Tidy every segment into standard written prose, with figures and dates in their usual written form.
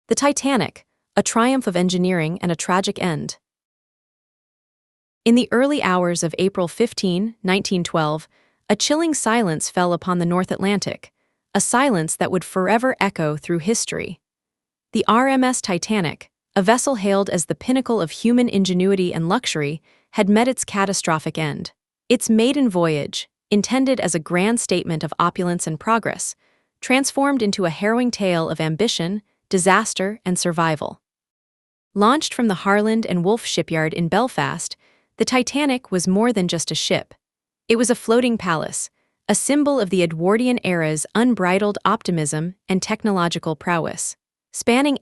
The Titanic, a triumph of engineering and a tragic end. In the early hours of April 15, 1912, a chilling silence fell upon the North Atlantic, a silence that would forever echo through history. The RMS Titanic, a vessel hailed as the pinnacle of human ingenuity and luxury, had met its catastrophic end. Its maiden voyage, intended as a grand statement of opulence and progress, transformed into a harrowing tale of ambition, disaster, and survival. Launched from the Harland and Wolff shipyard in Belfast, the Titanic was more than just a ship. It was a floating palace, a symbol of the Edwardian era's unbridled optimism and technological prowess. Spanning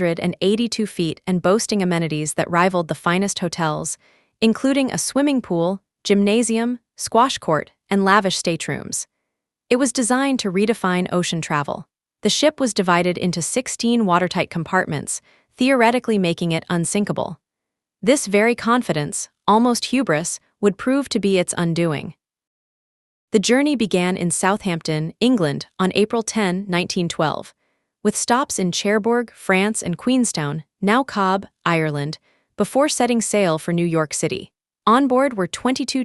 882 feet and boasting amenities that rivaled the finest hotels, including a swimming pool, gymnasium, squash court, and lavish staterooms. It was designed to redefine ocean travel. The ship was divided into 16 watertight compartments, theoretically making it unsinkable. This very confidence, almost hubris, would prove to be its undoing. The journey began in Southampton, England, on April 10, 1912, with stops in Cherbourg, France, and Queenstown, now Cobb, Ireland, before setting sail for New York City. On board were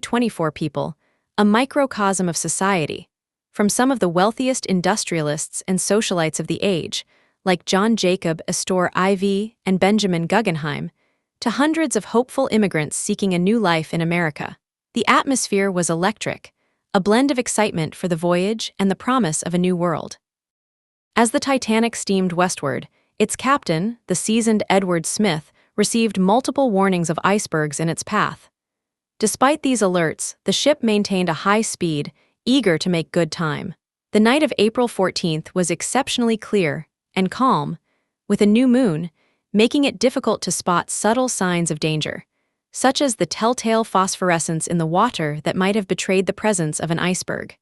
24 people, a microcosm of society, from some of the wealthiest industrialists and socialites of the age, like John Jacob Astor IV and Benjamin Guggenheim, to hundreds of hopeful immigrants seeking a new life in America. The atmosphere was electric, a blend of excitement for the voyage and the promise of a new world. As the Titanic steamed westward, its captain, the seasoned Edward Smith, received multiple warnings of icebergs in its path. Despite these alerts, the ship maintained a high speed, eager to make good time. The night of April 14th was exceptionally clear and calm, with a new moon, making it difficult to spot subtle signs of danger, such as the telltale phosphorescence in the water that might have betrayed the presence of an iceberg.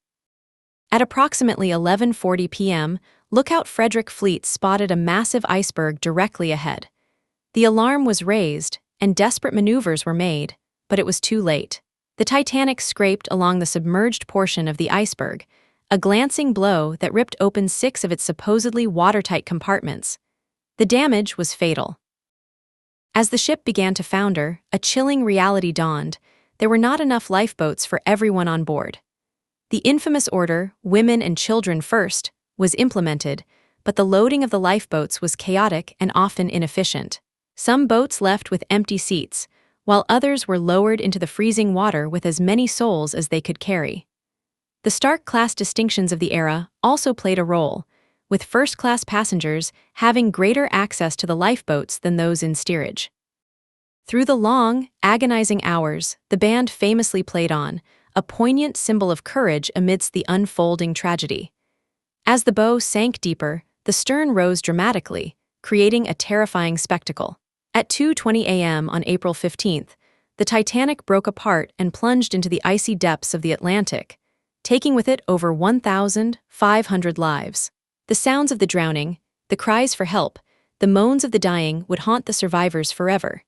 At approximately 11:40 p.m., lookout Frederick Fleet spotted a massive iceberg directly ahead. The alarm was raised, and desperate maneuvers were made, but it was too late. The Titanic scraped along the submerged portion of the iceberg, a glancing blow that ripped open 6 of its supposedly watertight compartments. The damage was fatal. As the ship began to founder, a chilling reality dawned. There were not enough lifeboats for everyone on board. The infamous order, women and children first, was implemented, but the loading of the lifeboats was chaotic and often inefficient. Some boats left with empty seats, while others were lowered into the freezing water with as many souls as they could carry. The stark class distinctions of the era also played a role, with first-class passengers having greater access to the lifeboats than those in steerage. Through the long, agonizing hours, the band famously played on, a poignant symbol of courage amidst the unfolding tragedy. As the bow sank deeper, the stern rose dramatically, creating a terrifying spectacle. At 2:20 a.m. on April 15th, the Titanic broke apart and plunged into the icy depths of the Atlantic, taking with it over 1,500 lives. The sounds of the drowning, the cries for help, the moans of the dying would haunt the survivors forever.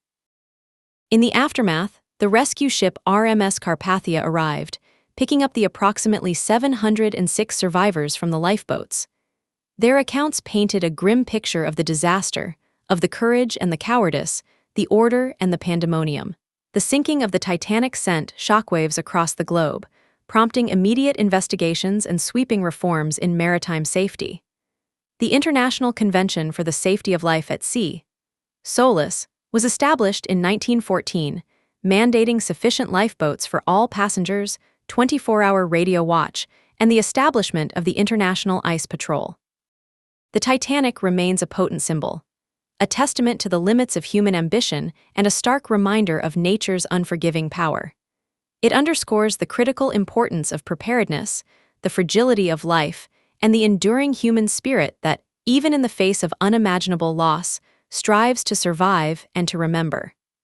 In the aftermath, the rescue ship RMS Carpathia arrived, picking up the approximately 706 survivors from the lifeboats. Their accounts painted a grim picture of the disaster, of the courage and the cowardice, the order and the pandemonium. The sinking of the Titanic sent shockwaves across the globe, prompting immediate investigations and sweeping reforms in maritime safety. The International Convention for the Safety of Life at Sea, SOLAS, was established in 1914, mandating sufficient lifeboats for all passengers, 24-hour radio watch, and the establishment of the International Ice Patrol. The Titanic remains a potent symbol, a testament to the limits of human ambition and a stark reminder of nature's unforgiving power. It underscores the critical importance of preparedness, the fragility of life, and the enduring human spirit that, even in the face of unimaginable loss, strives to survive and to remember.